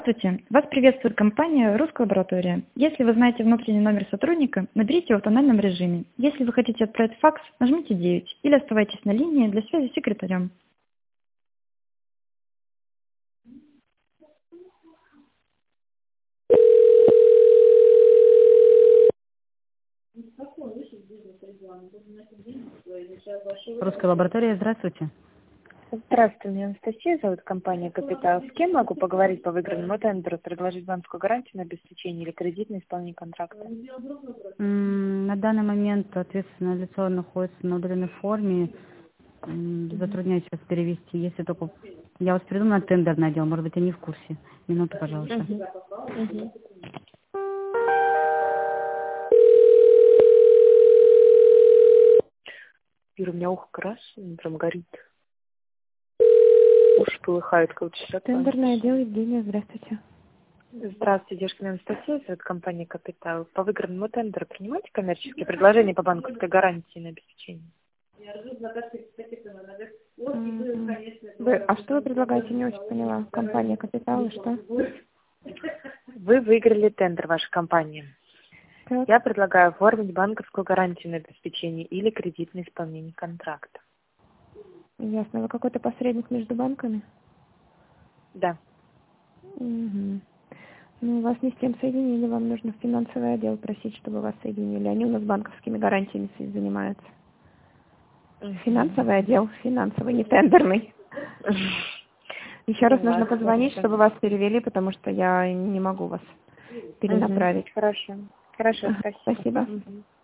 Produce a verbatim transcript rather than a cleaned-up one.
Здравствуйте. Вас приветствует компания «Русская лаборатория». Если вы знаете внутренний номер сотрудника, наберите его в тональном режиме. Если вы хотите отправить факс, нажмите девять или оставайтесь на линии для связи с секретарем. Русская лаборатория, здравствуйте. Здравствуйте, меня Анастасия зовут, компания «Капитал». С кем могу поговорить по выигранному тендеру, предложить банковскую гарантию на обеспечение или кредитное исполнение контракта? М, На данный момент ответственное лицо находится на удаленной форме. М, Затрудняюсь вас перевести. Если только я вас приду на тендерный отдел, может быть, они в курсе. Минуту, пожалуйста. Мгм. Мгм. Ира, у меня ухо красное, прям горит. Уши полыхают, как будто сейчас Тендерное отдел Евгения, здравствуйте. Здравствуйте, девушка, меня Анастасия зовут, компания «Капитал». По выигранному тендеру принимаете коммерческие предложения по банковской гарантии на обеспечение? М, Вы, а что вы предлагаете, не очень поняла. Компания «Капитал» и что? Вы выиграли тендер, ваша компания. Так, Я предлагаю оформить банковскую гарантию на обеспечение или кредитное исполнение контракта. ясно. Вы какой-то посредник между банками? Да. Мгм. Ну, вас не с тем соединили, вам нужно в финансовый отдел просить, чтобы вас соединили. Они у нас банковскими гарантиями с- занимаются. Финансовый отдел, финансовый, не тендерный. Еще раз нужно Ладно, позвонить, хорошо. чтобы вас перевели, потому что я не могу вас Мгм. перенаправить. Хорошо. Хорошо, Ага, спасибо. спасибо. Мгм.